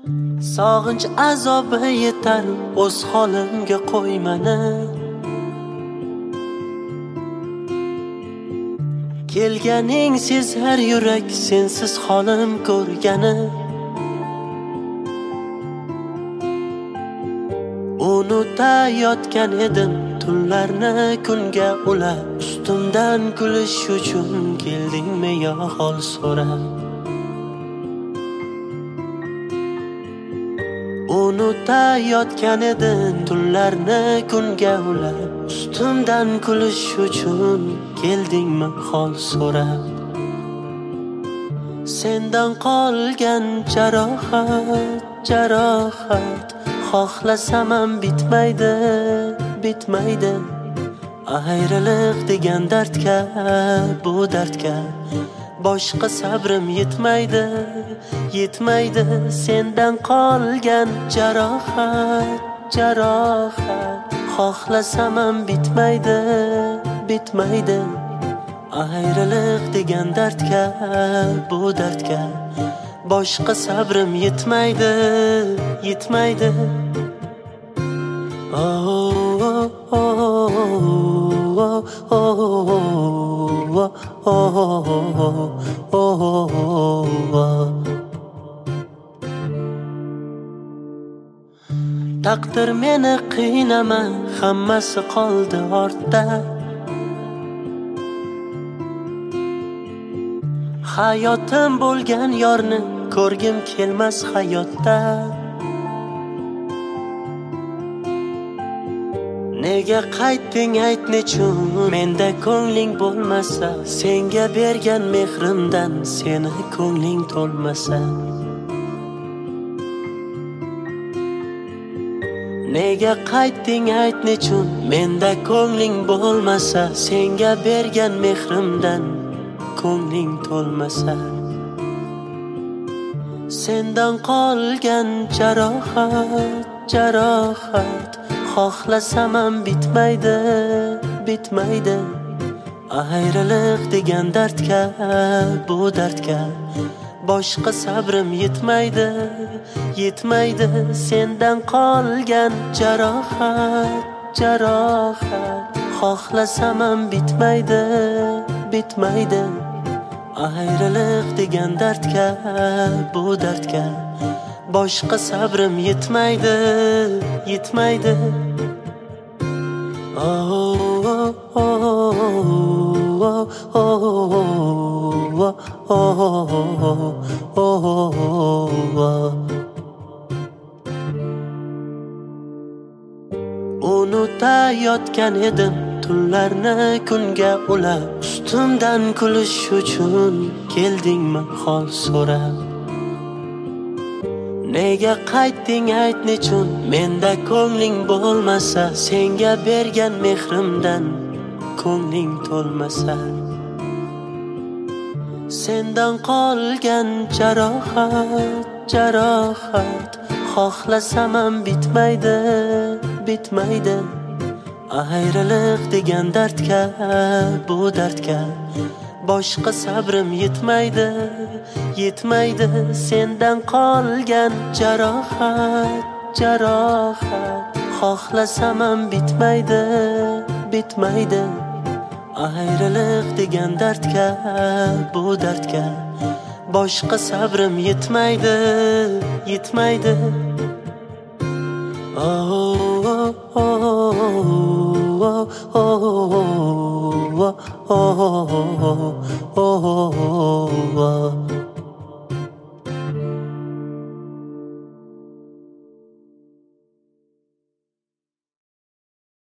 Sog'inch azobi yetar o'z holimga qo'ymani. Kelganing sezar yurak sensiz holim ko'rgani. Unutayotgan edim tunlarni kunga ulab, ustimdan kulish uchun keldingmi yo hol so'rab. Unutayotgan edim tunlarni kunga ulab, ustimdan kulish uchun keldingmi hol so'rab. Sendan qolgan jarohat xohlasam ham bitmaydi. Ayriliq degan dardga, bu dardga boshqa sabrim yetmaydi. Sendan qolgan jarohat xohlasam ham bitmaydi. Ayriliq degan dardga, bu dardga boshqa sabrim yetmaydi. Taqdir meni qiynama, hammasi qoldi ortda. Hayotim bo'lgan yorni ko'rgim kelmas hayotda. Nega qaytding ayt nechun, menda ko'ngling bo'lmasa, senga bergan mehrimdan seni ko'ngling to'lmasa. Nega qaytding ayt nechun, menda ko'ngling bo'lmasa, senga bergan mehrimdan ko'ngling to'lmasa. Sendan qolgan jarohat xohlasam ham bitmaydi. Ayriliq degan dardga, bu dardga boshqa sabrim yetmaydi. Sendan qolgan jarohat xohlasam ham bitmaydi. Ayriliq degan dardga, bu dardga boshqa sabrim yetmaydi. Unutayotgan edim tunlarni kunga ulab, ustimdan kulish uchun keldingmi hol so'rab. Nega qaytding ayt nechun, menda ko'ngling bo'lmasa, senga bergan mehrimdan ko'ngling to'lmasa. Sendan qolgan jarohat xohlasam ham bitmaydi. Ayriliq degan dardga, bu dardga boshqa sabrim yetmaydi. Sendan qolgan jarohat xohlasam ham bitmaydi. Ayriliq degan dardga, bu dardga boshqa sabrim yetmaydi. Oh